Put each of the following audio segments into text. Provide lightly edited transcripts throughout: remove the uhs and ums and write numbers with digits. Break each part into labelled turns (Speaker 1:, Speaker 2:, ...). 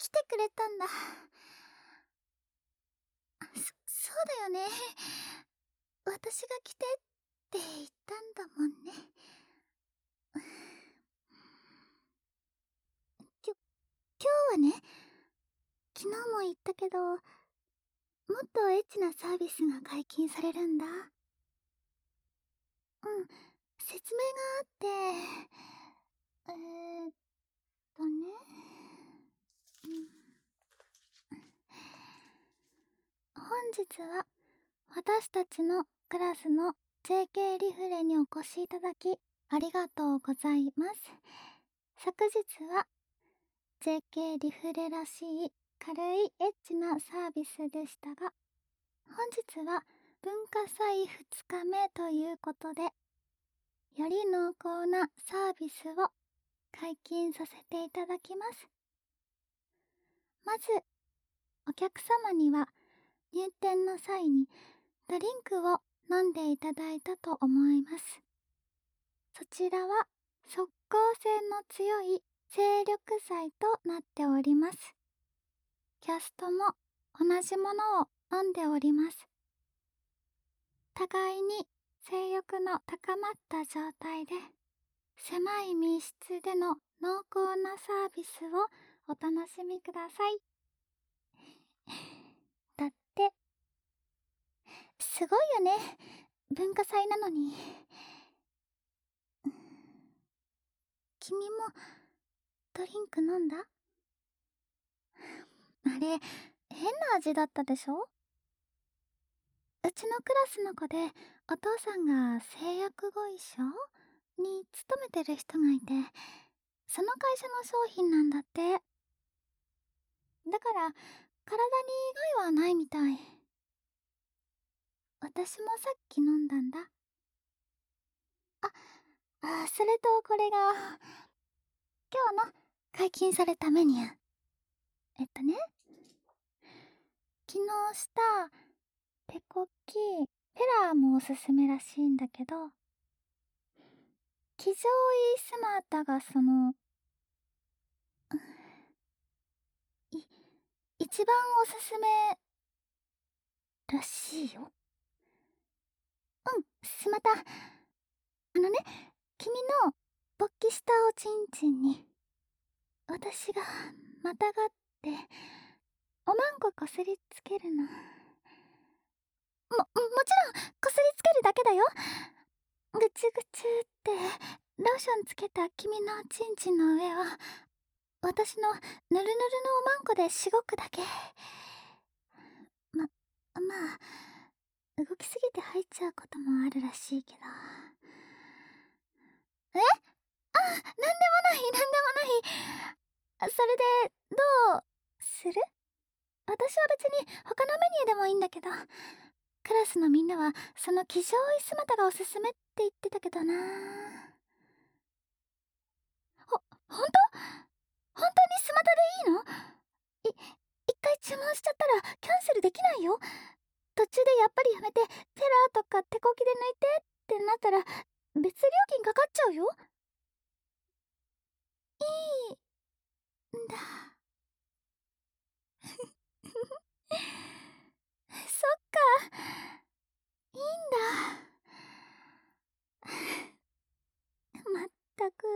Speaker 1: 来てくれたんだ。そうだよね。私が来てって言ったんだもんね。きょ、今日はね、昨日も言ったけど、もっとエッチなサービスが解禁されるんだ。説明があって、ね。本日は私たちのクラスの JK リフレにお越しいただきありがとうございます。昨日は JK リフレらしい軽いエッチなサービスでしたが、本日は文化祭2日目ということで、より濃厚なサービスを解禁させていただきます。まず、お客様には入店の際にドリンクを飲んでいただいたと思います。そちらは即効性の強い精力剤となっております。キャストも同じものを飲んでおります。互いに性欲の高まった状態で狭い密室での濃厚なサービスをお楽しみください。だって、すごいよね、文化祭なのに。君もドリンク飲んだ？あれ、変な味だったでしょ？うちのクラスの子でお父さんが製薬会社に勤めてる人がいて、その会社の商品なんだって。だから体に害はないみたい。私もさっき飲んだんだ。それとこれが今日の解禁されたメニュー。昨日した手こきペラーもおすすめらしいんだけど、騎乗位スマータが一番おすすめらしいよ。スマタ。君の勃起したおちんちんに私がまたがっておまんここすりつけるの。もちろんこすりつけるだけだよ。ぐちゅぐちゅってローションつけた君のちんちんの上を私のぬるぬるのおまんこでしごくだけ。まあ動きすぎて入っちゃうこともあるらしいけど。なんでもない。それでどうする？私は別に他のメニューでもいいんだけど、クラスのみんなはその騎乗位スマタがおすすめって言ってたけどな。本当にスマタでいいの？一回注文しちゃったらキャンセルできないよ。途中でやっぱりやめてペラーとか手こきで抜いてってなったら別料金かかっちゃうよ。いいんだ。そっか、いいんだ。まったく、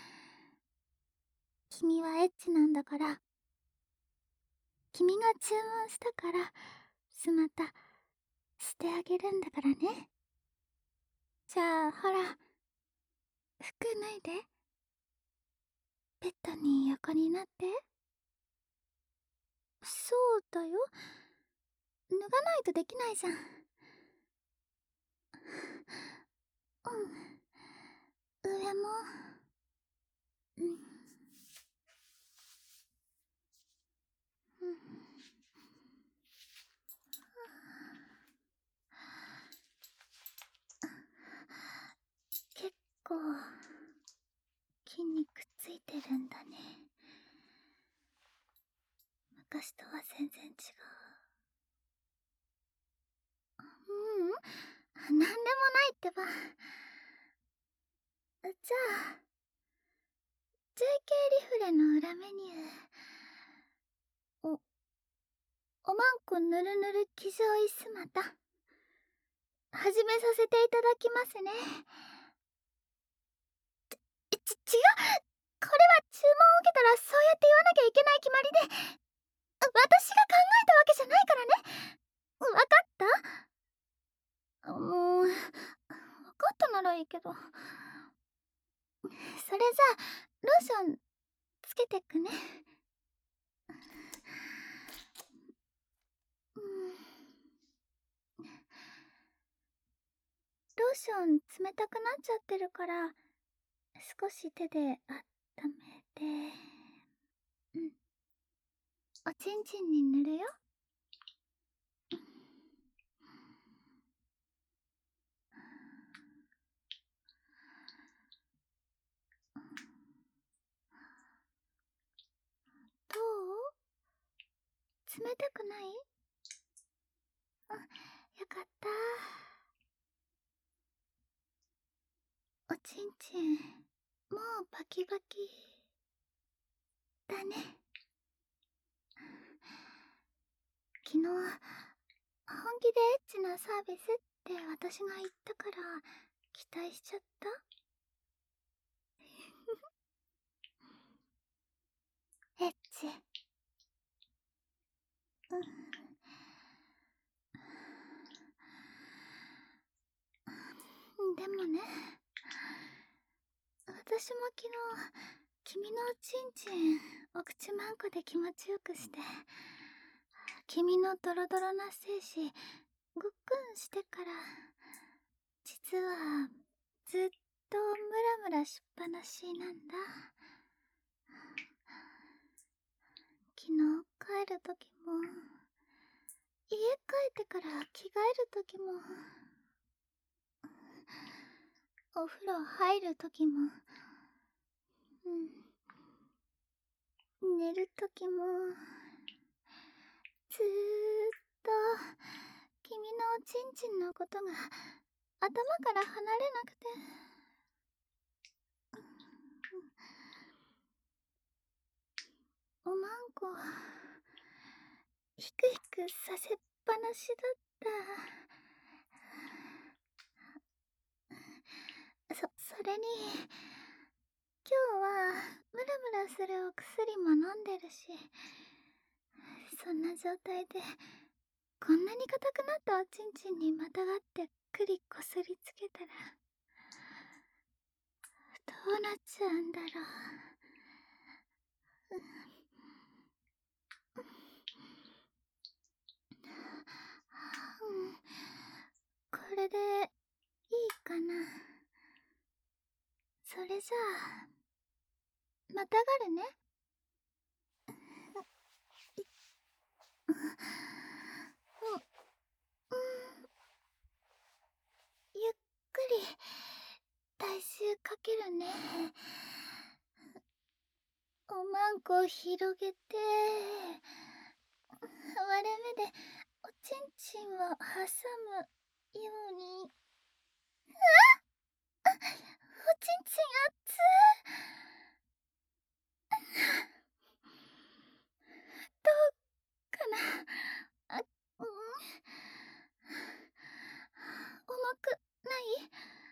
Speaker 1: 君はエッチなんだから、君が注文したからスマタしてあげるんだからね。じゃあほら、服脱いでベッドに横になって。そうだよ、脱がないとできないじゃん。上も。結構筋肉ついてるんだね。昔とは全然違う。なんでもないってば。じゃあ JK リフレの裏メニューおまんこぬるぬる騎乗位姿、始めさせていただきますね。違う、これは注文を受けたらそうやって言わなきゃいけない決まりで、私が考えたわけじゃないからね。わかった？わかったならいいけど。それじゃあ、ローションつけてくね。ローション冷たくなっちゃってるから、少し手で温めて、おちんちんに塗るよ。どう？冷たくない？よかった。おちんちん、もうバキバキだね。昨日、本気でエッチなサービスって私が言ったから期待しちゃった？エッチ。でもね、私も昨日君のおちんちんお口まんこで気持ちよくして、君のドロドロな精子ごっくんしてから、実はずっとムラムラしっぱなしなんだ。昨日帰るときも、家帰ってから着替えるときも、お風呂入るときも、寝るときも、ずーっと君のおちんちんのことが頭から離れなくて、おまんこヒクヒクさせっぱなしだった。それに今日はムラムラするお薬も飲んでるし、そんな状態でこんなに硬くなったおちんちんにまたがってくりこすりつけたらどうなっちゃうんだろう。これでいいかな。それじゃあまたがるね。ゆっくり体重かけるね。おまんこ広げて、割れ目でおちんちんを挟むように。おちんちん熱どうかな。重くない？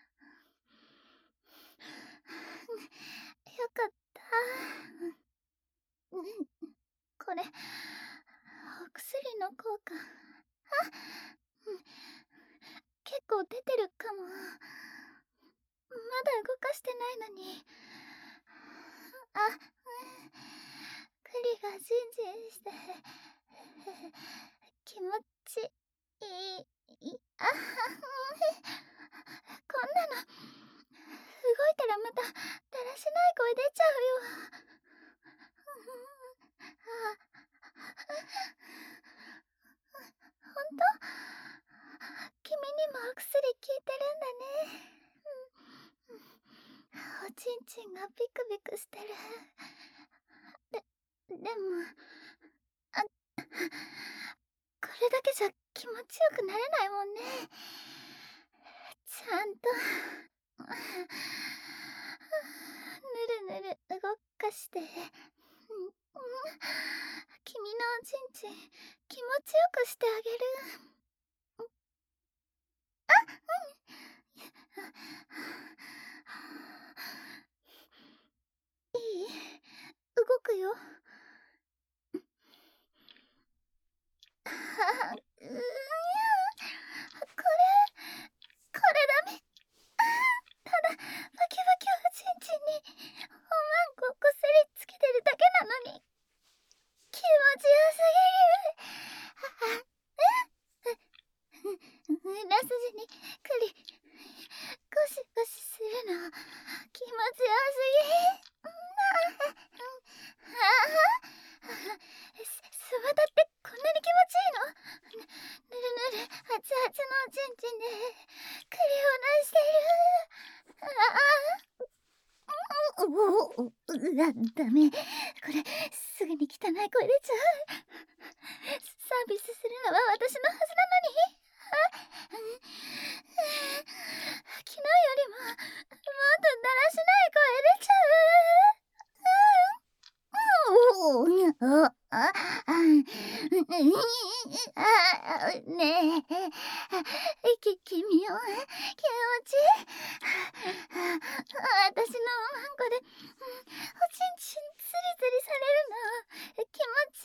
Speaker 1: よかった。これお薬の効果、結構出てるかも。まだ動かしてないのに。栗がジンジンして気持ちいい。こんなの動いたらまただらしない声出ちゃうよ。ほんと？君にもお薬効いてるんだね。おちんちんがビクビクしてる。でもこれだけじゃ気持ちよくなれないもんね。ちゃんとぬるぬる動かして、気持君のおちんちん気持ちよくしてあげる。いい？動くよ。これダメ。ただバキバキおちんちんにおまんここすりつけてるだけなのに気持ちよすぎる。裏筋にくりゴシゴシするの気持ちよすぎ。素肌ってこんなに気持ちいいの？ぬるぬる熱々のおちんちんで栗を出してる。ダメ。これすぐに汚い声出ちゃう。サービスするのは私のはずなのに。昨日よりももっとだらしない声出ちゃう。ねえ、君を気持ち私のおまんこでおちんちんつりつりされるの気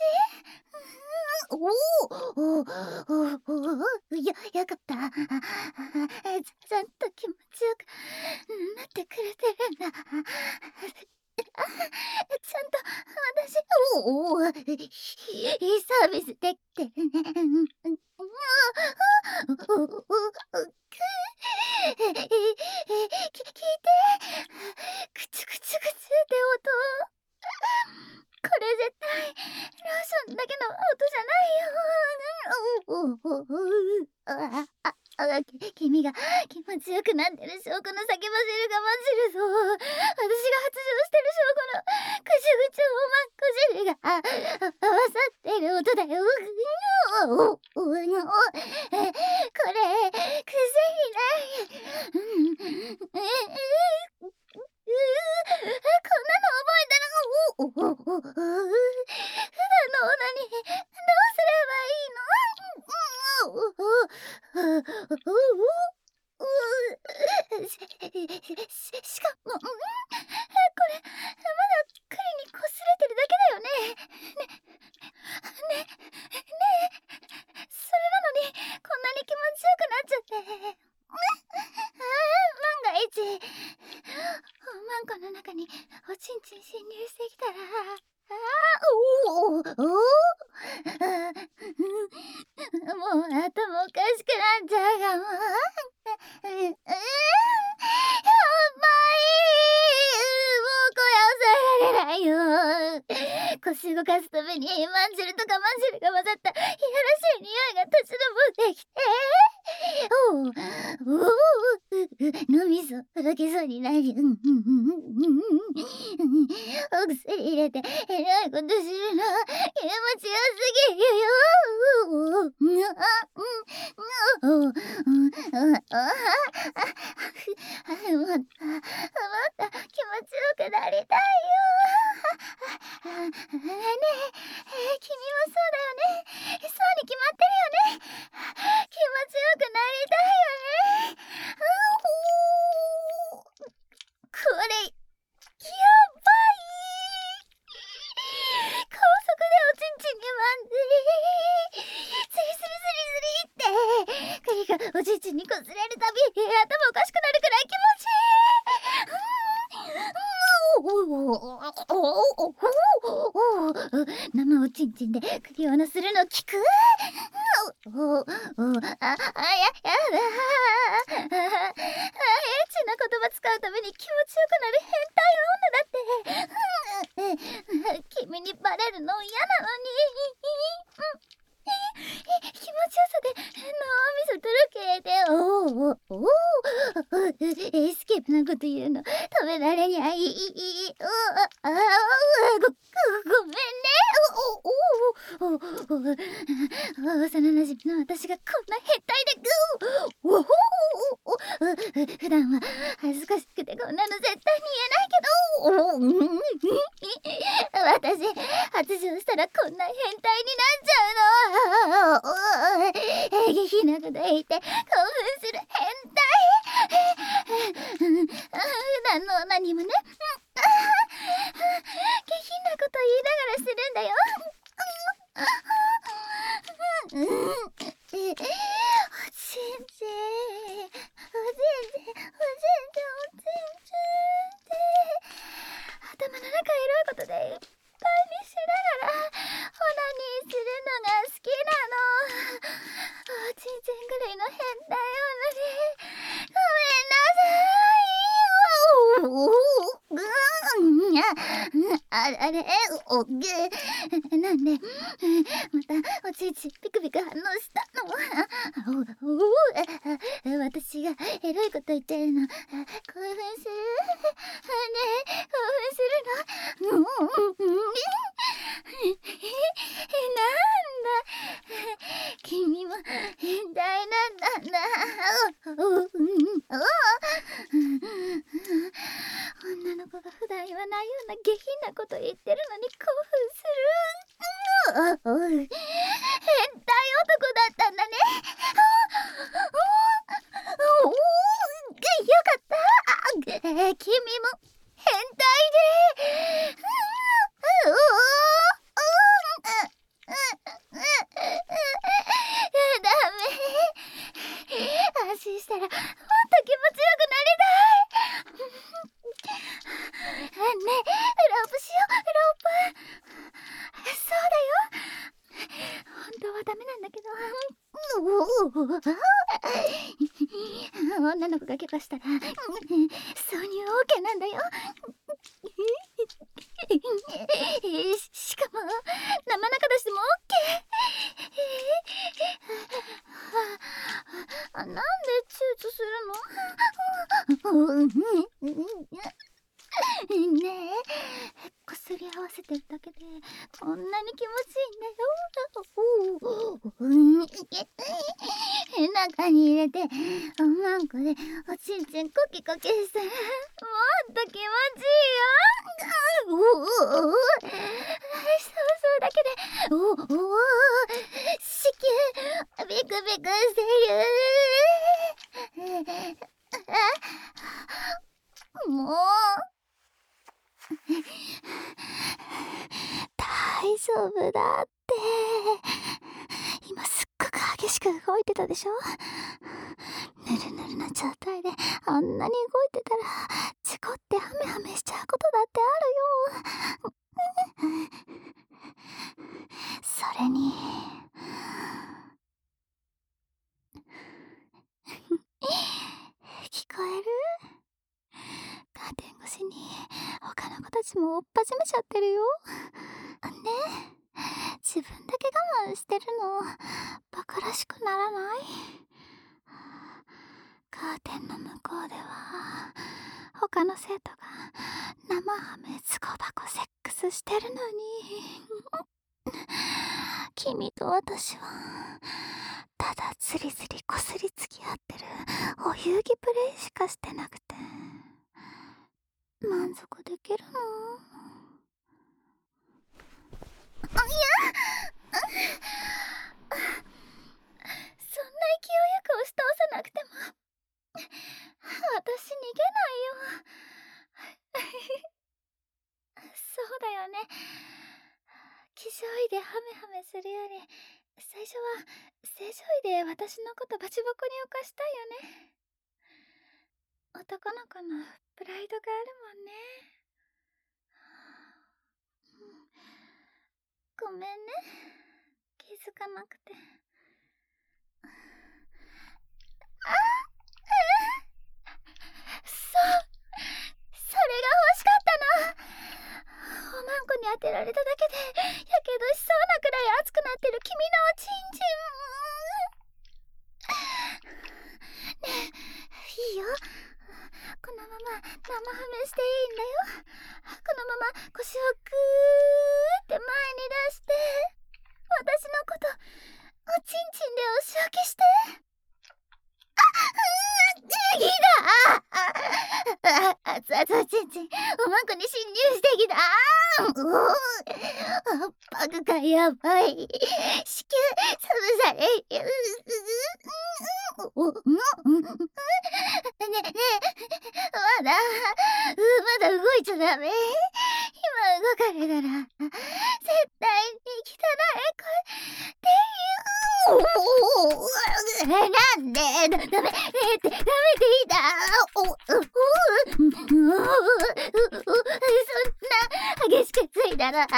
Speaker 1: 持ちよかった。ちゃんと気持ちよくなってくれてるんだ。ちゃんと私いいサービスできてるね。聞いて、クチュクチュクチュって音。これ絶対ローションだけの音じゃないよ。君が気持ちよくなってる証拠の叫ばせるが混じるぞ。私が発情してる証拠のぐちゅぐちゅおまんこ汁が合わさってる音だよ。これ癖にない。こんなの覚えたら普段のオナニーどうすればいいの？しかも、これまだ栗にこすれてるだけだよね。ねえ、それなのにこんなに気持ちよくなっちゃって。万が一おまんこの中におちんちん侵入してきたら、もう頭おかしくなっちゃうかも。やばい。もうこれ抑えられないよ。腰動かすためにまんじるとかまんじるが混ざったいやらしい匂いが立ち上ってきて、脳みそほどけそうになる。お薬入れてえらいことするの気持ちよすぎるよ。もっと気持ちよくなりたいよ。ねえ、君もそうだよね。そうに決まってるよね。気持ちよくなりたいよね。これやばい。高速でおちんちんにまんずりスリスリスリスリって栗がおちんちんにこすれるたび頭おかしくなるくらい気持ちいい。生おちんちんで栗をのするの聞く？やだ。エッチな言葉使うために気持ちよくなる変態女だって。君にバレるの嫌なのに。気持ちよさで脳みそとろけてエスケープなこと言うの止められにゃい。ごめんね。 おおおお幼馴染の私がこんな変態でおおお普段は恥ずかしくてこんなの絶対に言えないけど私発情したらこんな変態になっちゃうの下品なこと言って興奮する変態普段の何もね下品なこと言いながらするんだよおちんちんおちんちんおちんちんおちんちん頭の中エロいことでいっぱいにしながらオナニーするのが好きなのおちんちんぐらいの変態女でごめんなさいあれなんでまたおちんちんピクピク反応したの私がエロいこと言ってるの興奮するね興奮するのなんだ君も変態なんだ女の子が普段言わないような下品なこと言ってるのに興奮する変態男だったんだねよかった君も変態でダメ安心したらもっと気持ちよくなりたいねえロープしようロープそうだよ本当はダメなんだけど女の子が許可したら挿入 OK なんだよしかも生中出しても OK なんで躊躇するのねえこすり合わせてるだけでこんなに気持ちいいんだよ中に入れておまんこでおちんちんコキコキしたらもっと気持ちいいよそうだけで子宮ビクビクしてるもう大丈夫だって今すっごく激しく動いてたでしょぬるぬるな状態であんなに動いてたら事故ってハメハメしちゃうことだってあるよそれに聞こえるカーテン越しに他の子たちも追っ始めちゃってるよね自分だけ我慢してるのバカらしくならないカーテンの向こうでは他の生徒が生ハメズコバコセックスしてるのに君と私はただズリズリこすりつき合ってるお遊戯プレイしかしてなくて満足できるのいやそんな勢いよく押し倒さなくても私逃げないよそうだよね気丈医でハメハメするより最初は正常位で私のことバチボコに犯したいよね男の子のプライドがあるもんねごめんね気づかなくてそれが欲しかったのおまんこに当てられただけでやけどしそうなくらい熱くなってる君のおちんちんねえいいよこのまま生ハメしていいんだよこのまま腰をグーッって前に出して、私のことおちんちんでお仕置きして。いいだ。熱々おちんちんおまんこに侵入してきた。圧迫感やばい。子宮潰される。ねえ、まだ動いちゃダメ。今動かれたら絶対に汚い声って言う。なんでダメってダメでいいだ。そんな激しくついたら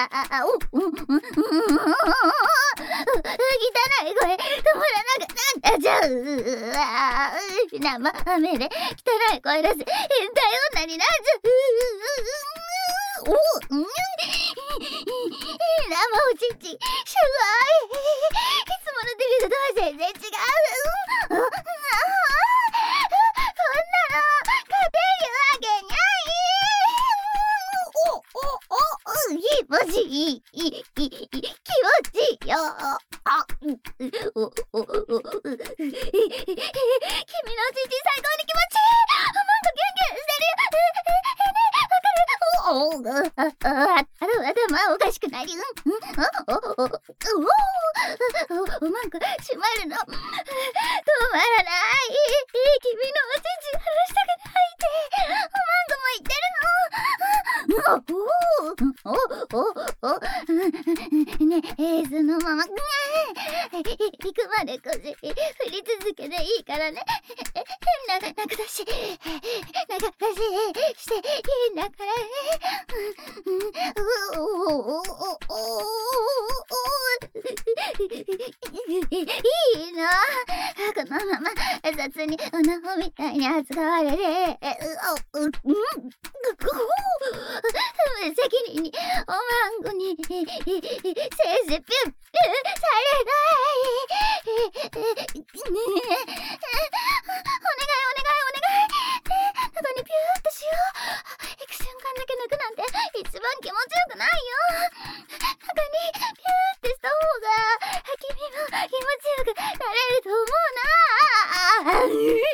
Speaker 1: 汚い声止まらなくなったじゃん。生目で汚い声出す変態女になっちゃう。生おちんちんすごい。いつものデビューとは全然違う。こんなの勝てるわけない。気持ちいい気持ちいいよ。君のおちんちん最高に気持ちいい。頭おかしくなり。おまんこ閉まるの止まらない。君のおちんちん離したくないっておまんこも言ってるの。ねえ、そのまま行くまで腰振り続けていいからね。中出ししていいんだからね。いいの。このまま雑におなほみたいに扱われて無責任におまんこに精子ピュッピュされない。お願いここにピューっとしよう。行く瞬間だけ抜くなんて一番気持ちよくないよ。中にピューってした方が君も気持ちよくなれると思うな。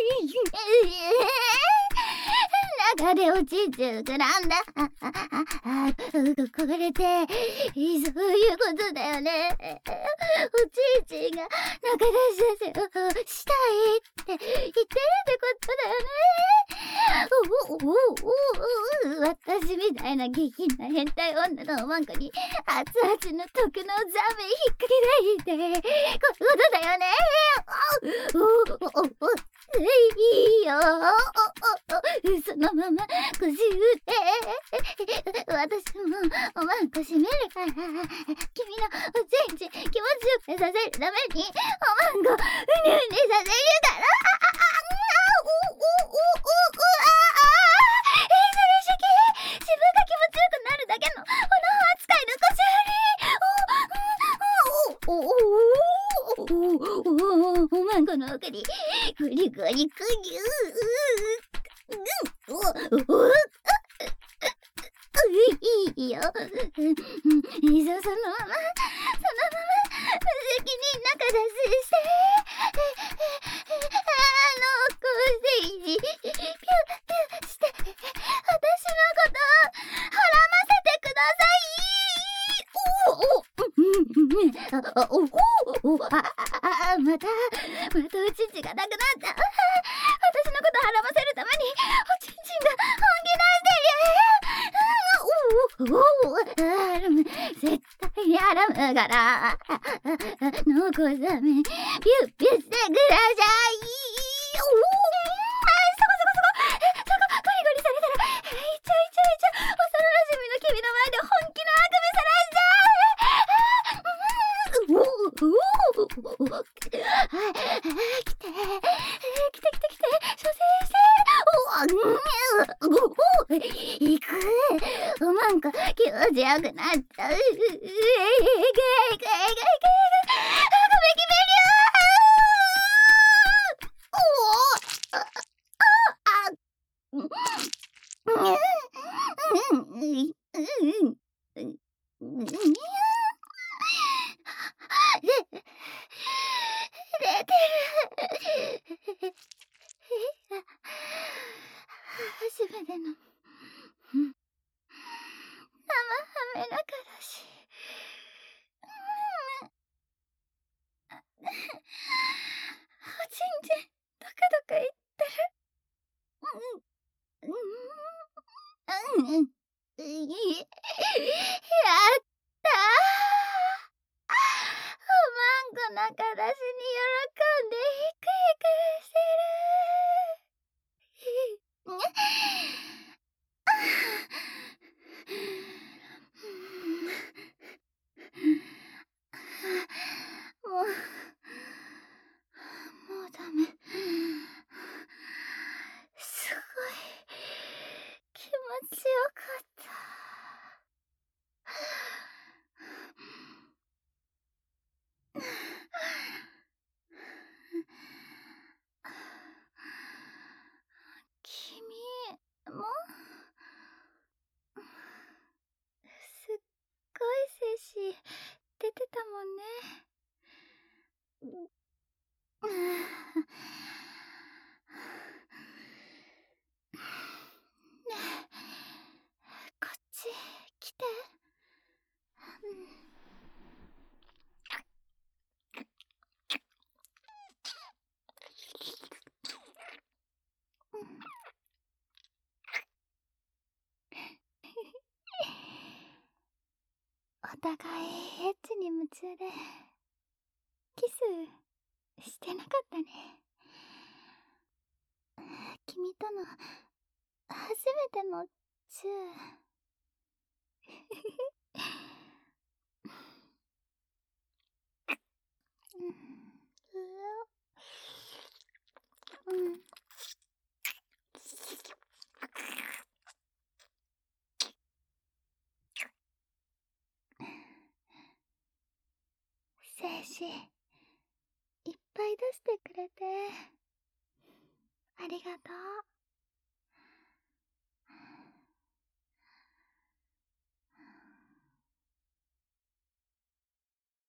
Speaker 1: 中でおちんちん膨らんだ。これってそういうことだよね。おちんちんが中出しをしたいって言ってるってことだよね。私みたいな下品な変態女のおまんこに熱々の毒のザメ引っ掛けないでことだよね。いいよ。そのまま腰打って私もおまんこ閉めるから、君のおちんちん気持ちよくさせるためにおまんこうにうにさせるから。自分が気持ちよくなるだけのおなほ扱いの腰振り。おまんこの奥にグリグリグリいいよ。そのまま無責任中出ししてピュッピュッして私のことはらませてください。またおちんちんがなくなった。私のことはらませるためにおちんちんが本気出してる。アラム絶対にアラムからのこざめピュッピュッしてください。そこゴリゴリされたらいちゃ幼馴染の君の前で本気のあくびさらしちゃう。来て蘇生して行く。おまんこ気持ちよくなっちゃう。 うん。やったー。おまんこのからしに喜んでヒクヒクしてる。もうダメ。すごい気持ちよかった。君もすっごい精子出てたもんね。ねえ、こっち来て。お互いエッチに夢中でキスしてなかったね。君との初めてのチュー。うん。精子いっぱい出してくれてありがとう。